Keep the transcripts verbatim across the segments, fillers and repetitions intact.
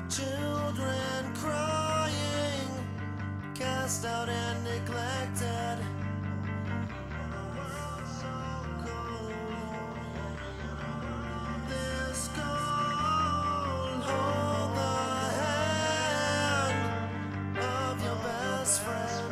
Children crying, cast out and neglected. This cold, hold the hand of your best friend.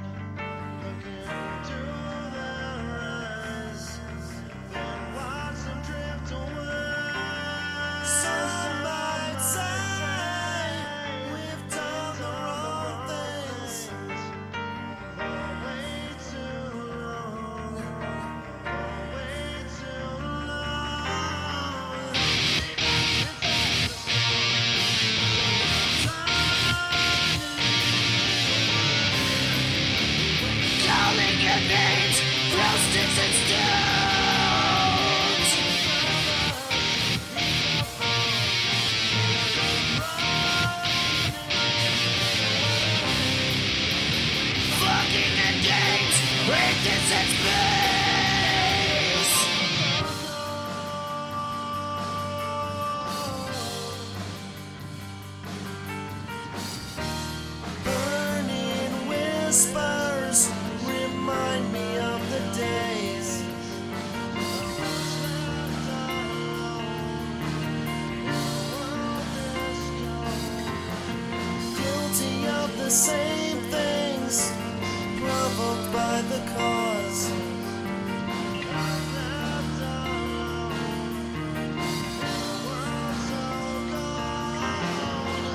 To their eyes and watch them drift away. Some might say we've done the wrong things for way too long, way too long. Calling your names, throw sticks and stones. Fucking in games, weakness and space. Burning whispers remind me of the days. Guilty of the same things provoked by the cause.